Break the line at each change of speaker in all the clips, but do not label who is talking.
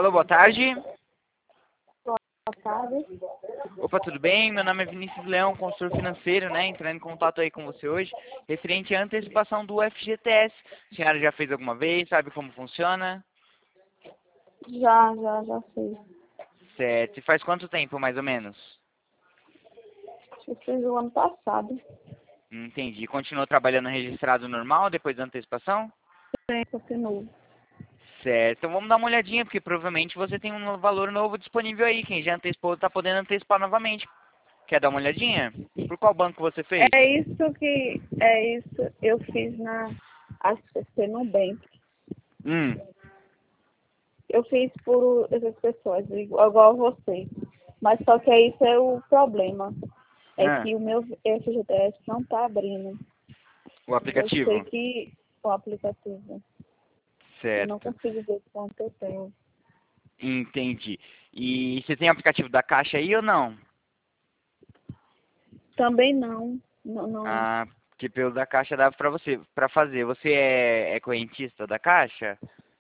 Alô, boa tarde.
Boa tarde.
Opa, tudo bem? Meu nome é Vinícius Leão, consultor financeiro, né? Entrando em contato aí com você hoje, referente à antecipação do FGTS. A senhora já fez alguma vez? Sabe como funciona?
Já fiz.
Certo. E faz quanto tempo, mais ou menos?
Acho que fiz o ano passado.
Entendi. Continuou trabalhando registrado normal depois da antecipação?
Sim, continuo.
Certo. Então vamos dar uma olhadinha, porque provavelmente você tem um valor novo disponível aí. Quem já antecipou está podendo antecipar novamente. Quer dar uma olhadinha? Por qual banco você fez?
É isso, eu fiz acho que foi no Nubank.
Hum.
Eu fiz por essas pessoas, igual você. Mas só que isso é o problema. É
Ah,
que o meu FGTS não está abrindo.
o
Eu sei
aplicativo.
que o aplicativo. Eu não
Certo.
consigo ver quanto eu tenho.
Entendi. E você tem aplicativo da Caixa aí ou não?
Também não. Não.
Ah, porque pelo da Caixa dava pra você, para fazer. Você é correntista da Caixa?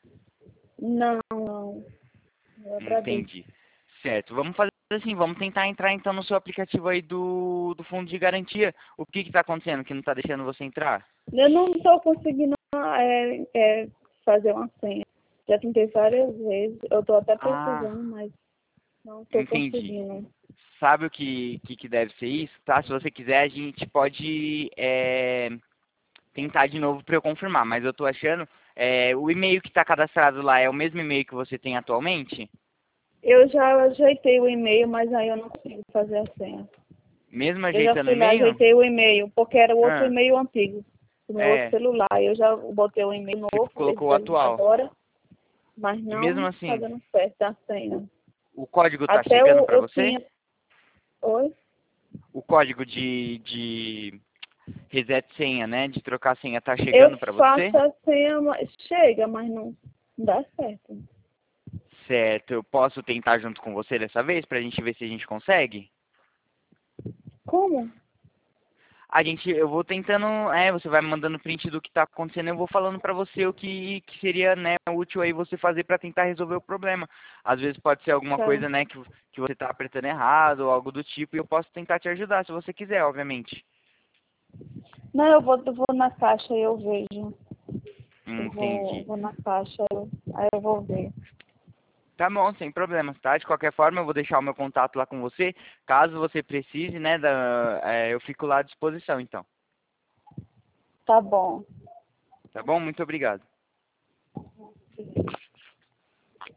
Não. Eu agradeço.
Entendi. Certo. Vamos fazer assim, vamos tentar entrar então no seu aplicativo aí do fundo de garantia. O que está acontecendo que não está deixando você entrar?
Eu não estou conseguindo fazer uma senha. Já tentei várias vezes. Eu estou até
Ah,
precisando, mas não estou
entendi.
conseguindo.
Sabe o que deve ser isso, tá? Se você quiser, a gente pode tentar de novo para eu confirmar, mas eu tô achando, o e-mail que está cadastrado lá é o mesmo e-mail que você tem atualmente?
Eu já ajeitei o e-mail, mas aí eu não consigo fazer a senha.
Mesmo
Eu já
ajeitando o
fui lá,
e-mail?
ajeitei o e-mail, porque era o outro
Ah,
e-mail antigo, do meu outro
é,
celular. Eu já botei o e-mail
você
novo,
colocou o
esse
atual.
agora, mas
E mesmo
não está
assim,
dando certo a senha.
o código tá
Até
chegando para
eu
você?
tinha. Oi?
O código de reset senha, né? De trocar senha tá
Eu
chegando para você?
faço a senha, mas chega, mas não dá certo.
Certo, eu posso tentar junto com você dessa vez pra gente ver se a gente consegue?
Como?
Eu vou tentando, você vai me mandando print do que tá acontecendo, eu vou falando pra você o que seria, né, útil aí você fazer pra tentar resolver o problema. Às vezes pode ser alguma
Tá.
coisa, né, que você tá apertando errado ou algo do tipo, e eu posso tentar te ajudar, se você quiser, obviamente.
Não, eu vou na caixa e eu vejo.
Entendi.
Vou na caixa, aí eu vou ver.
Tá bom, sem problemas, tá? De qualquer forma, eu vou deixar o meu contato lá com você. Caso você precise, né, eu fico lá à disposição, então.
Tá bom.
Tá bom? Muito obrigado.